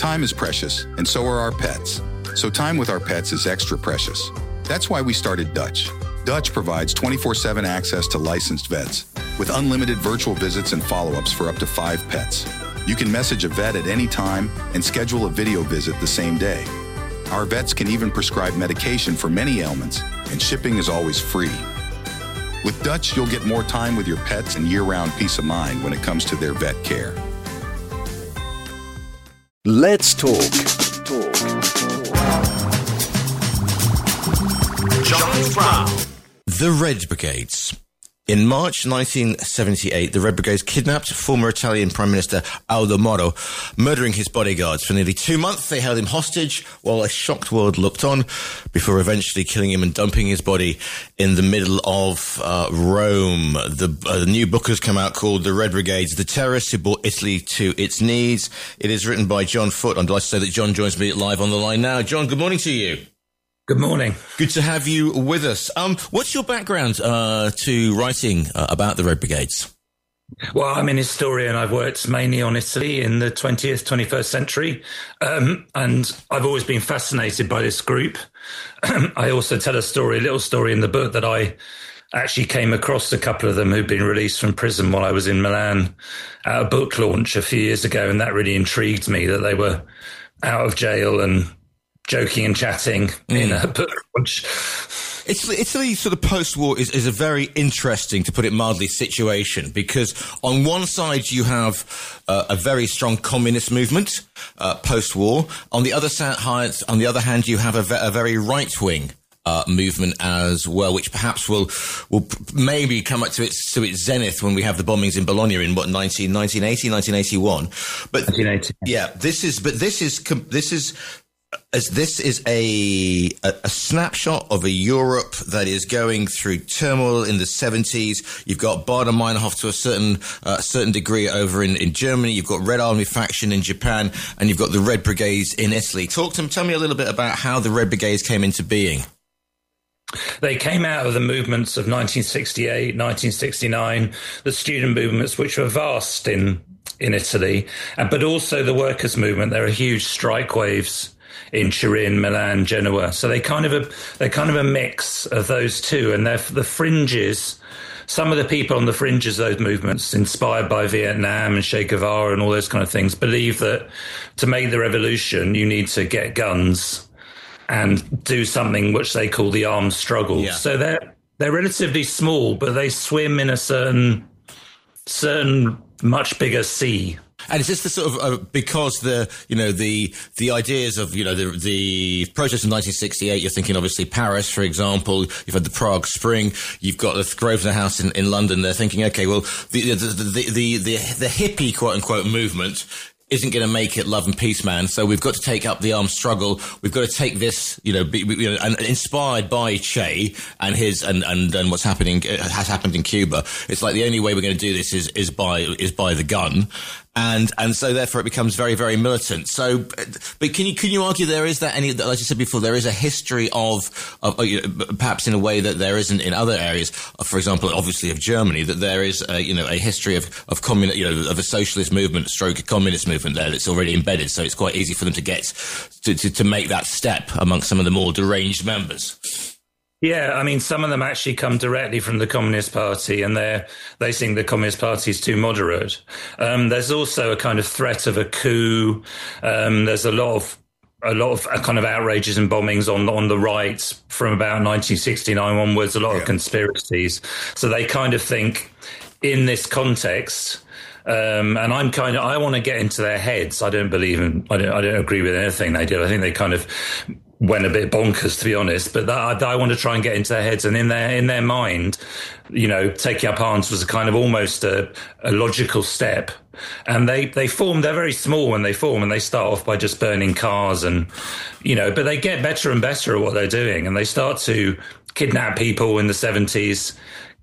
Time is precious, and so are our pets. So time with our pets is extra precious. That's why we started Dutch. Dutch provides 24/7 access to licensed vets with unlimited virtual visits and follow-ups for up to 5 pets. You can message a vet at any time and schedule a video visit the same day. Our vets can even prescribe medication for many ailments, and shipping is always free. With Dutch, you'll get more time with your pets and year-round peace of mind when it comes to their vet care. Let's talk. John Brown. The Red Brigades. In March 1978, the Red Brigades kidnapped former Italian Prime Minister Aldo Moro, murdering his bodyguards. For nearly 2 months, they held him hostage while a shocked world looked on, before eventually killing him and dumping his body in the middle of Rome. The new book has come out called The Red Brigades, The Terrorists Who Brought Italy to Its Knees. It is written by John Foote. I'm delighted to say that John joins me live on the line now. John, good morning to you. Good morning. Good to have you with us. What's your background to writing about the Red Brigades? Well, I'm an historian. I've worked mainly on Italy in the 20th, 21st century. And I've always been fascinated by this group. I also tell a little story in the book that I actually came across a couple of them who'd been released from prison while I was in Milan at a book launch a few years ago. And that really intrigued me that they were out of jail and joking and chatting in a book launch. Italy sort of post-war is a very interesting, to put it mildly, situation, because on one side you have a very strong communist movement post-war. On the other hand, you have a very right-wing movement as well, which perhaps will maybe come up to its zenith when we have the bombings in Bologna in 1981. But 1980. Yeah, this is a snapshot of a Europe that is going through turmoil in the 70s. You've got Baader-Meinhof to a certain degree over in Germany. You've got Red Army faction in Japan, and you've got the Red Brigades in Italy. Tell me a little bit about how the Red Brigades came into being. They came out of the movements of 1968, 1969, the student movements, which were vast in Italy, but also the workers' movement. There are huge strike waves in Turin, Milan, Genoa. So they're kind of a mix of those two. And they're the fringes. Some of the people on the fringes of those movements, inspired by Vietnam and Che Guevara and all those kind of things, believe that to make the revolution, you need to get guns and do something which they call the armed struggle. Yeah. So they're relatively small, but they swim in a certain much bigger sea. And is this the sort of because the ideas of the protests of 1968? You're thinking obviously Paris, for example. You've had the Prague Spring. You've got the Grosvenor House in London. They're thinking, okay, well, the hippie quote unquote movement isn't going to make it love and peace, man. So we've got to take up the armed struggle. We've got to take this, and inspired by Che and his and what's happening has happened in Cuba. It's like the only way we're going to do this is by the gun. And so therefore it becomes very, very militant. So, but can you argue there is that like I said before, there is a history of perhaps in a way that there isn't in other areas, for example, obviously of Germany, that there is a history of of a socialist movement, stroke communist movement there that's already embedded. So it's quite easy for them to get to make that step amongst some of the more deranged members. Yeah, I mean, some of them actually come directly from the Communist Party, and they think the Communist Party is too moderate. There's also a kind of threat of a coup. There's a lot of kind of outrages and bombings on the right from about 1969 onwards. A lot of conspiracies. So they kind of think in this context. And I want to get into their heads. I don't agree with anything they did. I think they kind of went a bit bonkers, to be honest, but I want to try and get into their heads, and in their mind, taking up arms was a kind of almost a logical step. And they're very small when they form, and they start off by just burning cars but they get better and better at what they're doing, and they start to kidnap people in the 70s,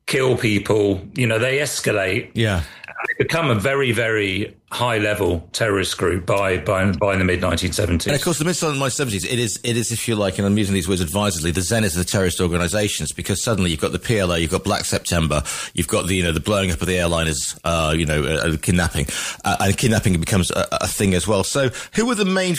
kill people. You know, they escalate. Yeah. They become a very, very high-level terrorist group by the mid-1970s. And of course, the mid-1970s, it is, if you like, and I'm using these words advisedly, the zenith of the terrorist organisations, because suddenly you've got the PLO, you've got Black September, you've got the, the blowing up of the airliners, kidnapping, and kidnapping becomes a thing as well. So who were the main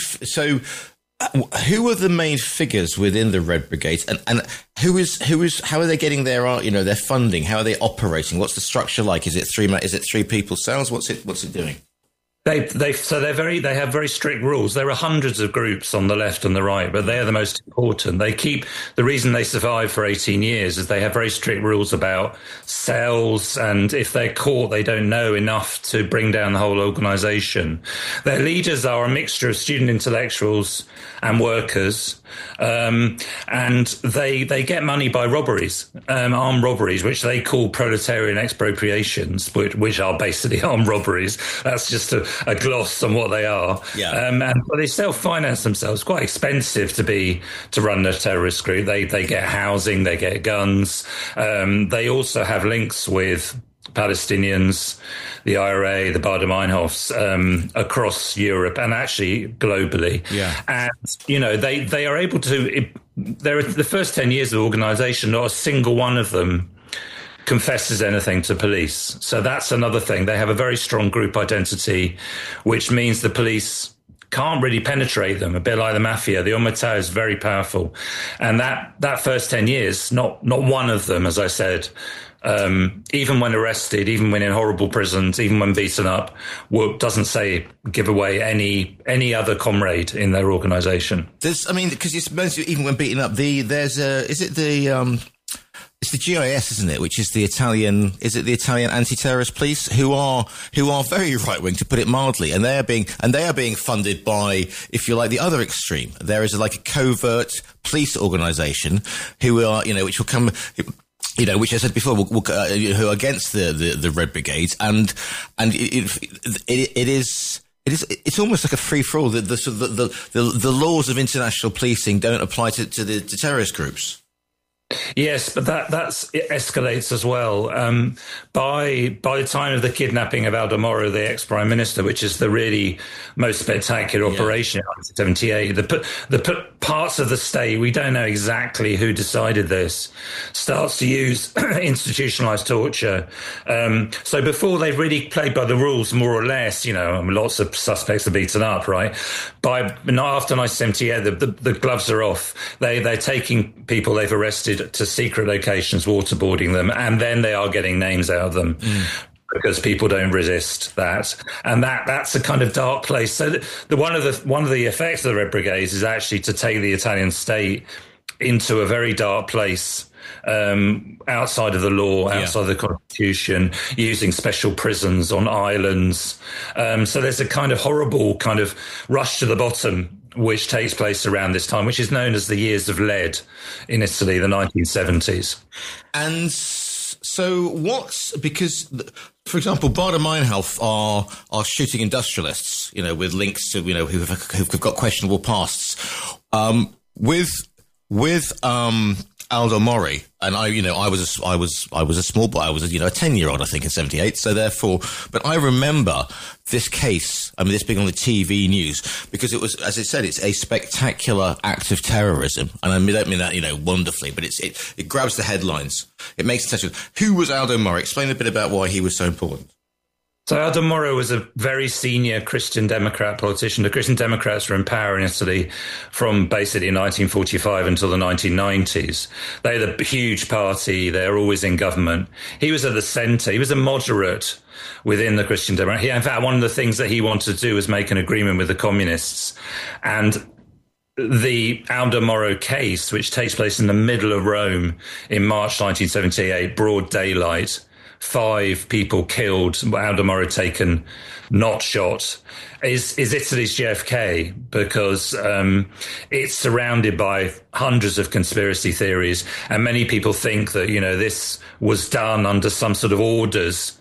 figures within the Red Brigades, and how are they getting their funding? How are they operating? What's the structure like? Is it three people cells? What's it doing? They have very strict rules. There are hundreds of groups on the left and the right, but they are the most important. The reason they survive for 18 years is they have very strict rules about cells, and if they're caught, they don't know enough to bring down the whole organization. Their leaders are a mixture of student intellectuals and workers, and they get money by robberies, armed robberies, which they call proletarian expropriations, which are basically armed robberies. That's just a gloss on what they are. Yeah. But they self-finance themselves. It's quite expensive to run a terrorist group. They get housing, they get guns. They also have links with Palestinians, the IRA, the Baader-Meinhofs, across Europe and actually globally. Yeah. And, they are able to, the first 10 years of the organization, not a single one of them confesses anything to police. So that's another thing. They have a very strong group identity, which means the police can't really penetrate them, a bit like the mafia. The Omertà is very powerful. And that first 10 years, not one of them, as I said, even when arrested, even when in horrible prisons, even when beaten up, doesn't give away any other comrade in their organisation. Because even when beaten up, it's the GIS, isn't it? Which is the Italian anti-terrorist police who are very right wing, to put it mildly, and they are being funded by, if you like, the other extreme. There is like a covert police organisation who are, which will come. Which I said before, who are against the Red Brigades, and it's almost like a free for all. The laws of international policing don't apply to the terrorist groups. Yes, but it escalates as well. By the time of the kidnapping of Aldo Moro, the ex-prime minister, which is the really most spectacular operation in 1978, the parts of the state, we don't know exactly who decided this, starts to use institutionalized torture. So before they've really played by the rules, more or less, lots of suspects are beaten up, right? After 1978, the gloves are off. They're taking people they've arrested to secret locations, waterboarding them, and then they are getting names out of them because people don't resist that. And that's a kind of dark place. So one of the effects of the Red Brigades is actually to take the Italian state into a very dark place, outside of the law, outside of the constitution, using special prisons on islands. So there's a kind of horrible kind of rush to the bottom which takes place around this time, which is known as the Years of Lead in Italy, the 1970s. And so because, for example, Baader-Meinhof are shooting industrialists, with links to, who've got questionable pasts. With Aldo Mori, and I was a small boy. I was a 10-year-old, I think, in 78. So therefore, but I remember this case. This being on the TV news, because it was, as I said, it's a spectacular act of terrorism, and I don't mean that wonderfully, but it grabs the headlines. It makes attention. Who was Aldo Mori? Explain a bit about why he was so important. So Aldo Moro was a very senior Christian Democrat politician. The Christian Democrats were in power in Italy from basically 1945 until the 1990s. They had a huge party. They're always in government. He was at the centre. He was a moderate within the Christian Democrat. In fact, one of the things that he wanted to do was make an agreement with the communists. And the Aldo Moro case, which takes place in the middle of Rome in March 1978, broad daylight, 5 people killed, Aldo Moro taken, not shot, is Italy's JFK, because it's surrounded by hundreds of conspiracy theories, and many people think that this was done under some sort of orders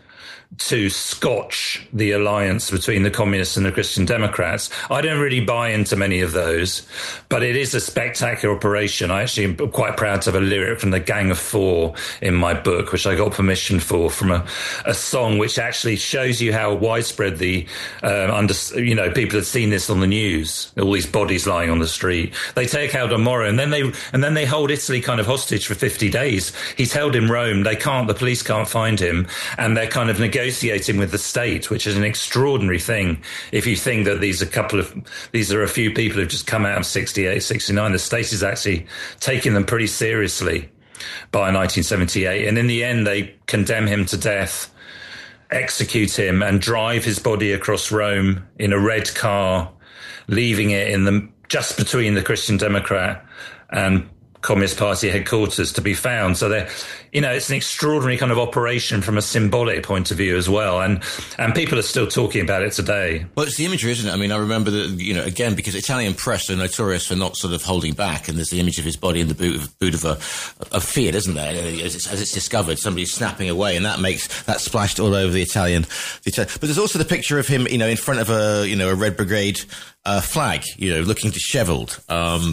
to scotch the alliance between the communists and the Christian Democrats. I don't really buy into many of those, but it is a spectacular operation. I actually am quite proud to have a lyric from the Gang of Four in my book, which I got permission for from a song which actually shows you how widespread the people have seen this on the news. All these bodies lying on the street. They take Aldo Moro, and then they hold Italy kind of hostage for 50 days. He's held in Rome. The police can't find him, and they're kind of negotiating with the state, which is an extraordinary thing. If you think that these are a few people who've just come out of 68, 69, the state is actually taking them pretty seriously by 1978. And in the end, they condemn him to death, execute him, and drive his body across Rome in a red car, leaving it just between the Christian Democrat and Communist Party headquarters to be found. So it's an extraordinary kind of operation from a symbolic point of view as well. And people are still talking about it today. Well, it's the imagery, isn't it? I mean, I remember that, again, because Italian press are notorious for not sort of holding back, and there's the image of his body in the boot of a Fiat, isn't there? As it's discovered, somebody snapping away, and that splashed all over the Italian. But there's also the picture of him, in front of a Red Brigade flag, looking dishevelled.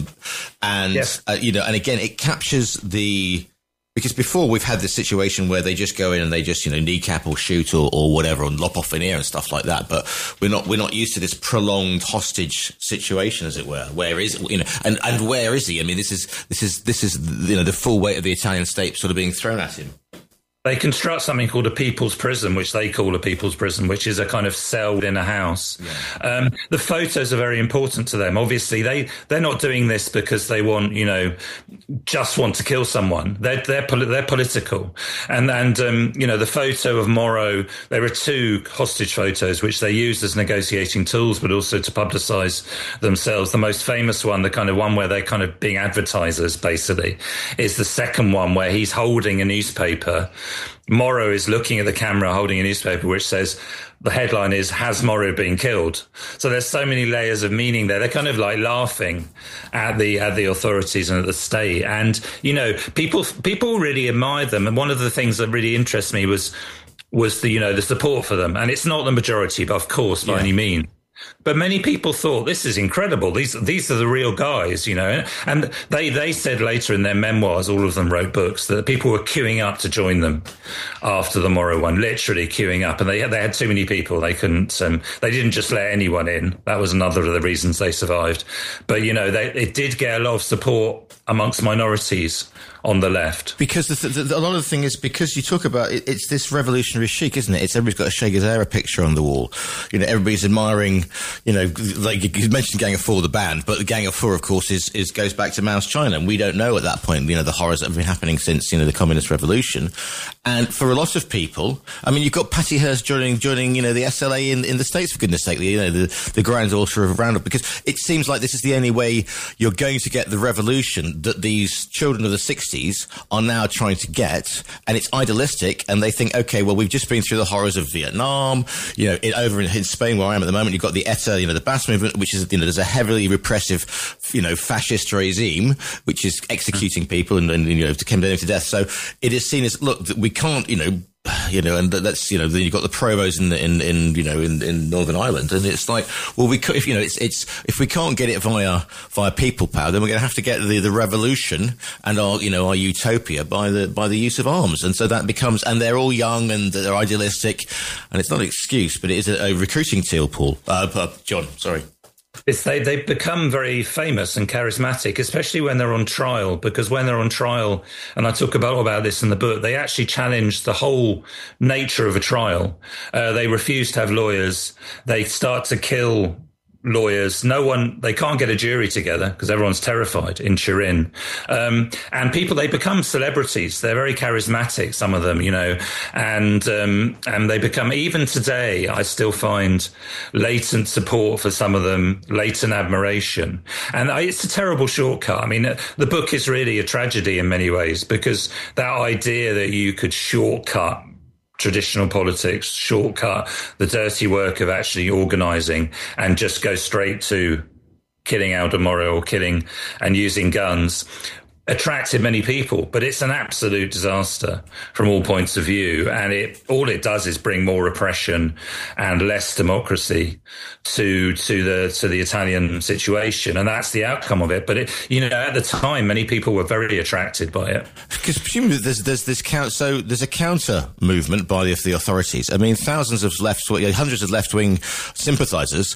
Yes. And again, it captures because before we've had this situation where they just go in and they just, kneecap or shoot or whatever and lop off an ear and stuff like that. But we're not used to this prolonged hostage situation, as it were. Where is, and where is he? I mean, this is, the full weight of the Italian state sort of being thrown at him. They construct something called a people's prison, which they call a people's prison, which is a kind of cell in a house. Yeah. The photos are very important to them. Obviously, they're not doing this because they want, just want to kill someone. They're political. And the photo of Moro, there are two hostage photos which they use as negotiating tools, but also to publicize themselves. The most famous one, the kind of one where they're kind of being advertisers, basically, is the second one where he's holding a newspaper. Moro is looking at the camera holding a newspaper which says, the headline is, "Has Moro been killed?" So there's so many layers of meaning there. They're kind of like laughing at the authorities and at the state. And, people really admire them. And one of the things that really interests me was the support for them. And it's not the majority, but of course, by any means. But many people thought, this is incredible. These are the real guys, And they said later in their memoirs, all of them wrote books, that people were queuing up to join them after the Moro one, literally queuing up. And they had too many people. They couldn't, they didn't just let anyone in. That was another of the reasons they survived. But, it did get a lot of support amongst minorities on the left. Because a lot of the thing is, because you talk about it's this revolutionary chic, isn't it? Everybody's got a Che Guevara picture on the wall. Everybody's admiring, like you mentioned Gang of Four, the band, but the Gang of Four, of course, is goes back to Mao's China. And we don't know at that point, the horrors that have been happening since, the Communist Revolution. And for a lot of people, I mean, you've got Patty Hearst joining, the SLA in the States, for goodness sake, the granddaughter of Roundup, because it seems like this is the only way you're going to get the revolution that these children of the 60s are now trying to get, and it's idealistic, and they think, okay, well, we've just been through the horrors of Vietnam, over in Spain where I am at the moment, you've got the ETA, the Basque movement, which is, there's a heavily repressive, fascist regime, which is executing people and to condemn them to death. So it is seen as, look, we can't, and that's, then you've got the provos in Northern Ireland, and it's like, well, we could, if we can't get it via people power, then we're going to have to get the revolution and our utopia by the use of arms. And so that becomes, and they're all young and they're idealistic, and it's not an excuse, but it is a recruiting tool, Paul. John, sorry. They become very famous and charismatic, especially when they're on trial, because when they're on trial, and I talk about this in the book, they actually challenge the whole nature of a trial. They refuse to have lawyers. They start to kill lawyers. They can't get a jury together because everyone's terrified in Turin. And they become celebrities. They're very charismatic, some of them, and they become, even today, I still find latent support for some of them, latent admiration. And it's a terrible shortcut. I mean, the book is really a tragedy in many ways, because that idea that you could shortcut traditional politics, shortcut the dirty work of actually organising and just go straight to killing Aldo Moro or killing and using guns. attracted many people, but it's an absolute disaster from all points of view. And all it does is bring more repression and less democracy to the Italian situation. And that's the outcome of it. But at the time, many people were very attracted by it. Because presumably there's a counter movement by the authorities. I mean, hundreds of left-wing sympathizers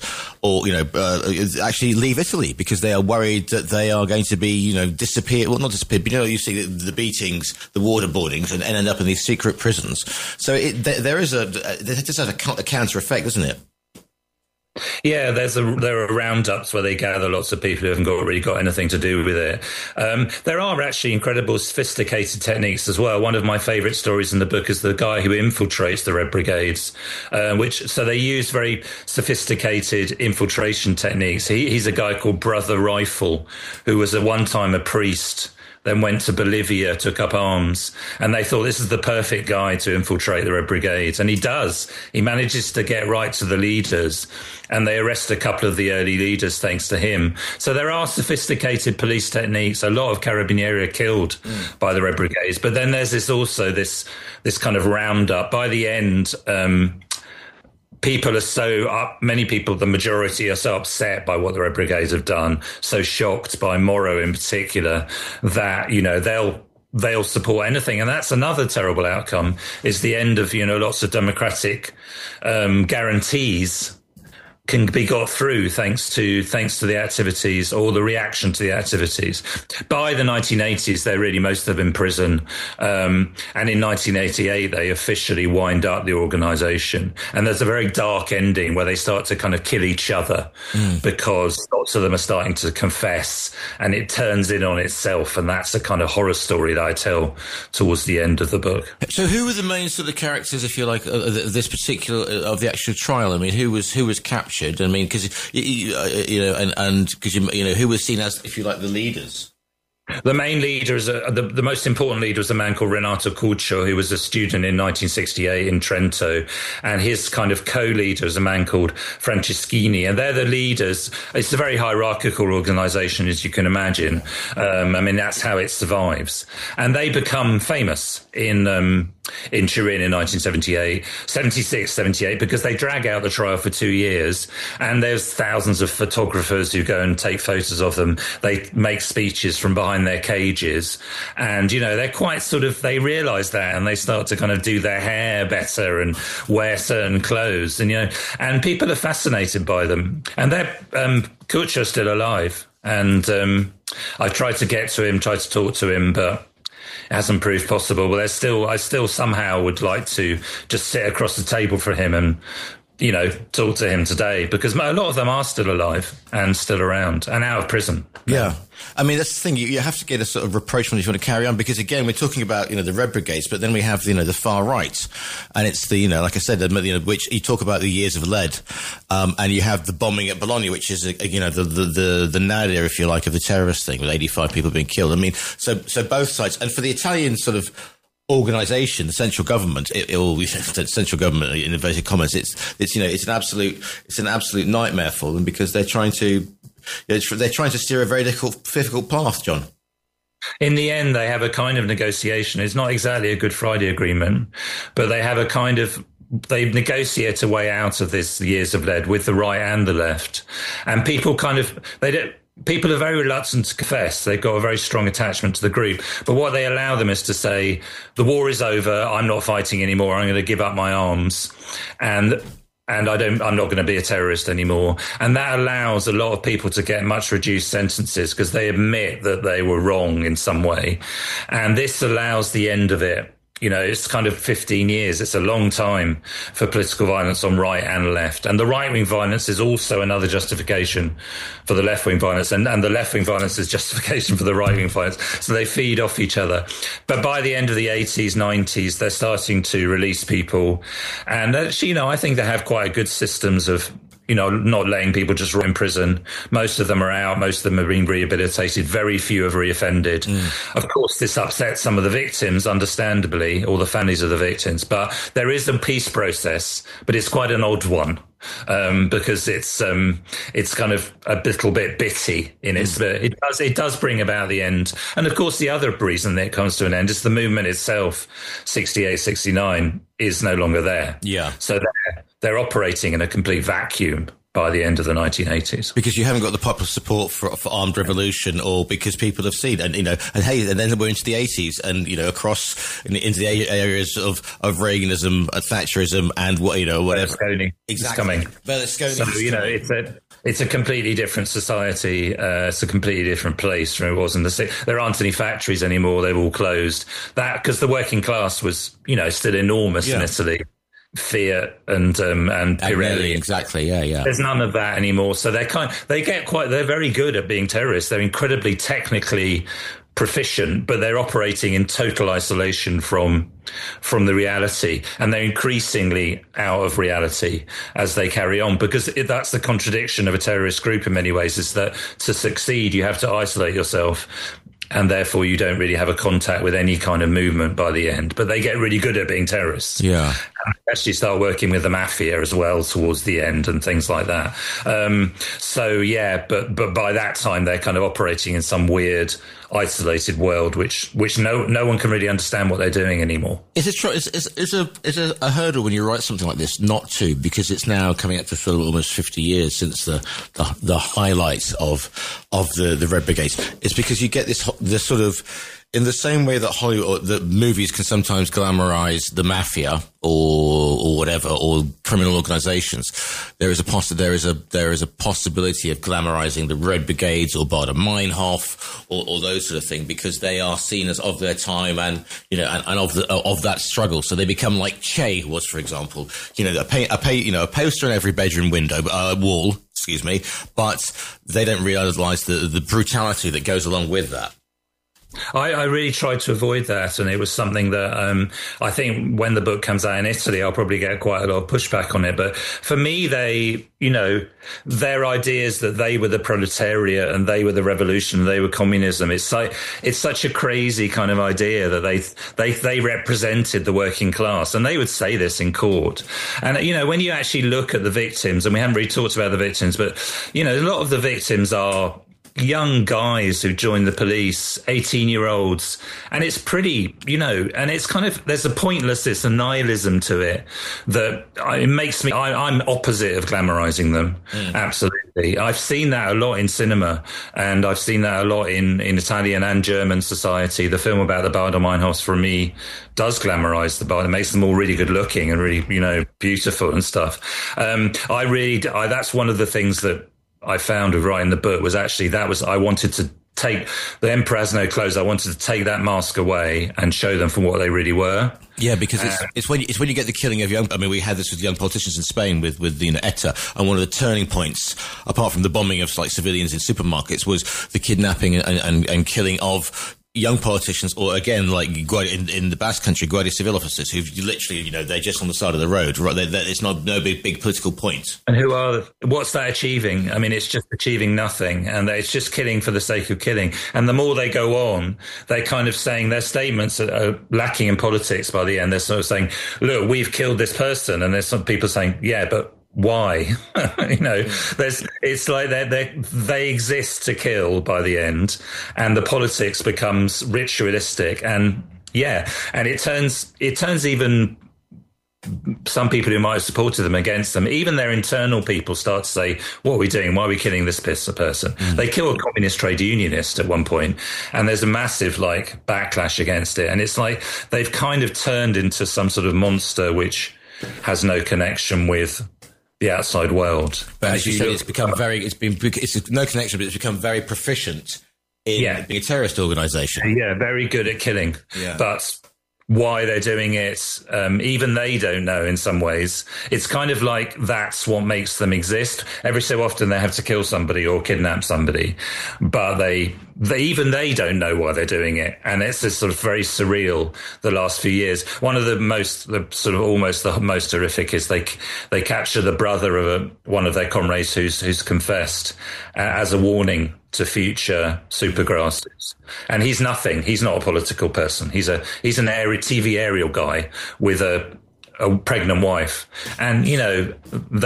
actually leave Italy because they are worried that they are going to be, disappear. Well, not disappear, but you see the beatings, the waterboardings, and end up in these secret prisons. So there just has a counter effect, doesn't it? Yeah, there are roundups where they gather lots of people who haven't really got anything to do with it. There are actually incredible sophisticated techniques as well. One of my favourite stories in the book is the guy who infiltrates the Red Brigades, so they use very sophisticated infiltration techniques. He's a guy called Brother Rifle, who was at one time a priest, then went to Bolivia, took up arms, and they thought this is the perfect guy to infiltrate the Red Brigades. And he does. He manages to get right to the leaders, and they arrest a couple of the early leaders thanks to him. So there are sophisticated police techniques. A lot of Carabinieri are killed by the Red Brigades. But then there's this kind of roundup. By the end, people are many people, the majority, are so upset by what the Red Brigades have done, so shocked by Moro in particular, that, they'll support anything. And that's another terrible outcome, is the end of, lots of democratic guarantees can be got through thanks to the activities or the reaction to the activities. By the 1980s, they're really most of them in prison. And in 1988, they officially wind up the organization. And there's a very dark ending where they start to kind of kill each other because lots of them are starting to confess, and it turns in on itself. And that's the kind of horror story that I tell towards the end of the book. So who were the main sort of characters, if you like, this particular, of the actual trial? I mean, who was captured? I mean, because who was seen as, if you like, the leaders? The main leader the most important leader was a man called Renato Curcio, who was a student in 1968 in Trento, and his kind of co-leader is a man called Franceschini, and they're the leaders. It's a very hierarchical organisation, as you can imagine. That's how it survives, and they become famous in Turin in 1978, 76, 78, because they drag out the trial for 2 years, and there's thousands of photographers who go and take photos of them. They make speeches from behind their cages, and they're quite they realise that, and they start to kind of do their hair better and wear certain clothes, and people are fascinated by them. And they're Curcio's still alive, and I've tried to get to him, tried to talk to him, but it hasn't proved possible. But I still somehow would like to just sit across the table for him and talk to him today, because a lot of them are still alive and still around and out of prison. Yeah. I mean, that's the thing. You have to get a sort of rapprochement if you want to carry on, because again, we're talking about, the Red Brigades, but then we have, the far right. And it's the, like I said, which you talk about the years of lead. And you have the bombing at Bologna, which is, the nadir, if you like, of the terrorist thing, with 85 people being killed. I mean, so both sides. And for the Italian sort of organisation, the central government, central government in inverted commas, it's an absolute nightmare for them, because they're trying to steer a very difficult path, John. In the end, they have a kind of negotiation. It's not exactly a Good Friday Agreement, but they have they negotiate a way out of this years of lead with the right and the left. And people people are very reluctant to confess. They've got a very strong attachment to the group. But what they allow them is to say, the war is over, I'm not fighting anymore, I'm going to give up my arms, and I'm not going to be a terrorist anymore. And that allows a lot of people to get much reduced sentences, because they admit that they were wrong in some way. And this allows the end of it. It's kind of 15 years. It's a long time for political violence on right and left. And the right-wing violence is also another justification for the left-wing violence. And the left-wing violence is justification for the right-wing violence. So they feed off each other. But by the end of the 80s, 90s, they're starting to release people. And actually, I think they have quite good systems of not letting people just rot in prison. Most of them are out. Most of them have been rehabilitated. Very few have reoffended. Of course, this upsets some of the victims, understandably, or the families of the victims. But there is a peace process, but it's quite an odd one. because it's kind of a little bit bitty in its. It does bring about the end, and of course the other reason that it comes to an end is the movement itself. 68, 69 is no longer there. Yeah, so they're operating in a complete vacuum by the end of the 1980s. Because you haven't got the popular support for armed revolution, or because people have seen, and, and then we're into the 80s, and, across into the areas of Reaganism, Thatcherism, and whatever. Berlusconi. Exactly. Coming. Berlusconi. So, it's a completely different society. It's a completely different place from it was in the. There aren't any factories anymore. They've all closed. That, because the working class was, still enormous in Italy. Fiat and Pirelli. Exactly. Yeah. There's none of that anymore. So they're very good at being terrorists. They're incredibly technically proficient, but they're operating in total isolation from the reality, and they're increasingly out of reality as they carry on, because that's the contradiction of a terrorist group in many ways, is that to succeed you have to isolate yourself, and therefore you don't really have a contact with any kind of movement by the end. But they get really good at being terrorists. Yeah. And actually start working with the mafia as well towards the end and things like that. But by that time they're kind of operating in some weird isolated world, which no one can really understand what they're doing anymore. Is it a hurdle when you write something like this not to, because it's now coming up to sort of almost 50 years since the highlights of the Red Brigade? It's because you get this sort of, in the same way that Hollywood, that movies can sometimes glamorize the mafia or whatever, or criminal organizations, there is a possibility of glamorizing the Red Brigades or Baader Meinhof or those sort of things, because they are seen as of their time and of that struggle. So they become like Che was, for example, a poster in every bedroom wall, but they don't realize the brutality that goes along with that. I really tried to avoid that, and it was something that I think when the book comes out in Italy, I'll probably get quite a lot of pushback on it. But for me, their ideas that they were the proletariat and they were the revolution, and they were communism. It's such a crazy kind of idea that they represented the working class, and they would say this in court. And when you actually look at the victims, and we haven't really talked about the victims, but a lot of the victims are young guys who join the police, 18-year-olds, and it's pretty, and it's kind of, there's a pointlessness, a nihilism to it that it makes me, I'm opposite of glamorizing them. Absolutely. I've seen that a lot in cinema, and I've seen that a lot in Italian and German society. The film about the Baader Meinhofs, for me, does glamorize the Baader. It makes them all really good looking and really, beautiful and stuff. That's one of the things that I found with writing the book was actually I wanted to take the Emperor Has No Clothes. I wanted to take that mask away and show them for what they really were. Yeah, because it's when you get the killing of young. I mean, we had this with young politicians in Spain with ETA, and one of the turning points, apart from the bombing of civilians in supermarkets, was the kidnapping and killing of young politicians, or again, like in the Basque Country, Guardia Civil officers, who literally, they're just on the side of the road. Right? It's no big political point. And what's that achieving? I mean, it's just achieving nothing, and it's just killing for the sake of killing. And the more they go on, they're kind of saying their statements are lacking in politics by the end. They're sort of saying, look, we've killed this person. And there's some people saying, yeah, but why? It's like they exist to kill by the end, and the politics becomes ritualistic, and it turns even some people who might have supported them against them. Even their internal people start to say, what are we doing? Why are we killing this person? They kill a communist trade unionist at one point, and there's a massive backlash against it, and it's like they've kind of turned into some sort of monster which has no connection with the outside world. But as you said, it's no connection, but it's become very proficient in being a terrorist organization. Yeah, very good at killing. Yeah. But why they're doing it, even they don't know in some ways. It's kind of like that's what makes them exist. Every so often they have to kill somebody or kidnap somebody, but they don't know why they're doing it. And it's just sort of very surreal the last few years. One of the most horrific is they capture the brother of one of their comrades who's confessed as a warning to future supergrasses. And he's nothing. He's not a political person. He's an TV aerial guy with a pregnant wife. And, they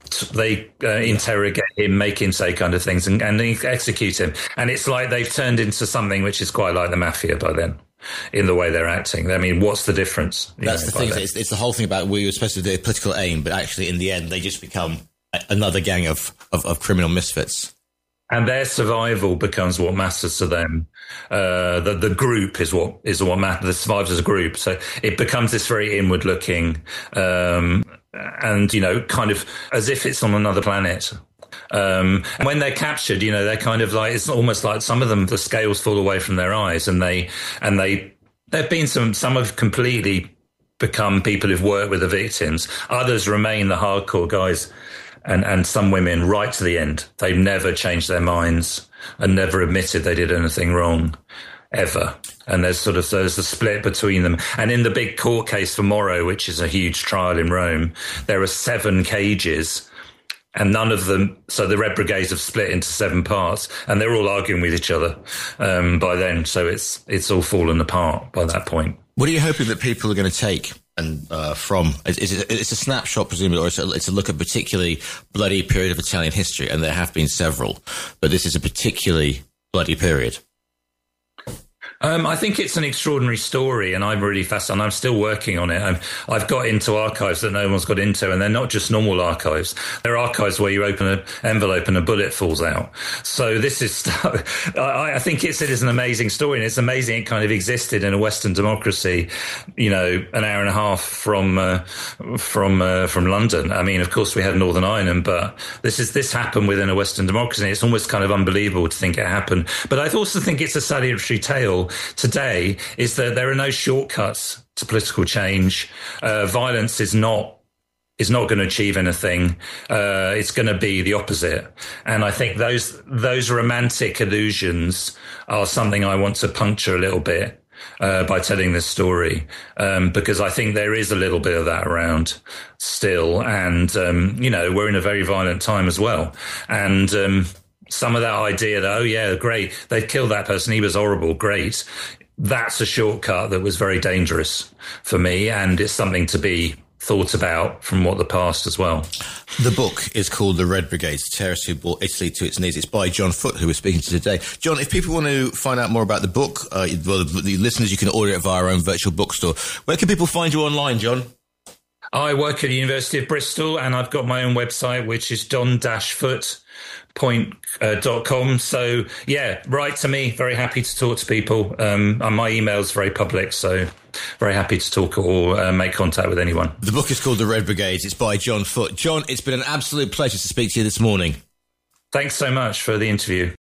interrogate him, make him say kind of things, and execute him. And it's like they've turned into something which is quite like the mafia by then, in the way they're acting. I mean, what's the difference? That's the thing. It's the whole thing about we were supposed to do a political aim, but actually in the end they just become another gang of criminal misfits. And their survival becomes what matters to them. The group is what matters. The survives as a group. So it becomes this very inward looking, and, kind of as if it's on another planet. And when they're captured, they're kind of like, it's almost like some of them, the scales fall away from their eyes, and there've been some have completely become people who've worked with the victims. Others remain the hardcore guys. And some women right to the end. They've never changed their minds and never admitted they did anything wrong, ever. And there's a split between them. And in the big court case for Moro, which is a huge trial in Rome, there are 7 cages, and none of them, so the Red Brigades have split into 7 parts, and they're all arguing with each other by then. So it's all fallen apart by that point. What are you hoping that people are going to take? And from it's a snapshot, presumably, or it's a look at a particularly bloody period of Italian history, and there have been several, but this is a particularly bloody period. I think it's an extraordinary story, and I'm really fascinated. I'm still working on it. I've got into archives that no one's got into, and they're not just normal archives. They're archives where you open an envelope and a bullet falls out. So this is, I think it is an amazing story, and it's amazing it kind of existed in a Western democracy, an hour and a half from London. I mean, of course, we have Northern Ireland, but this happened within a Western democracy. It's almost kind of unbelievable to think it happened. But I also think it's a salutary tale today, is that there are no shortcuts to political change. Violence is not going to achieve anything. It's going to be the opposite. And I think those romantic illusions are something I want to puncture a little bit by telling this story, because I think there is a little bit of that around still. And, we're in a very violent time as well. And some of that idea that, oh, yeah, great, they've killed that person, he was horrible, great. That's a shortcut that was very dangerous for me, and it's something to be thought about from the past as well. The book is called The Red Brigades, Terrorists Who Brought Italy to Its Knees. It's by John Foot, who we're speaking to today. John, if people want to find out more about the book, the listeners, you can order it via our own virtual bookstore. Where can people find you online, John? I work at the University of Bristol, and I've got my own website, which is john-foot.com. So, yeah, write to me. Very happy to talk to people. And my email's very public, so very happy to talk or make contact with anyone. The book is called The Red Brigades. It's by John Foot. John, it's been an absolute pleasure to speak to you this morning. Thanks so much for the interview.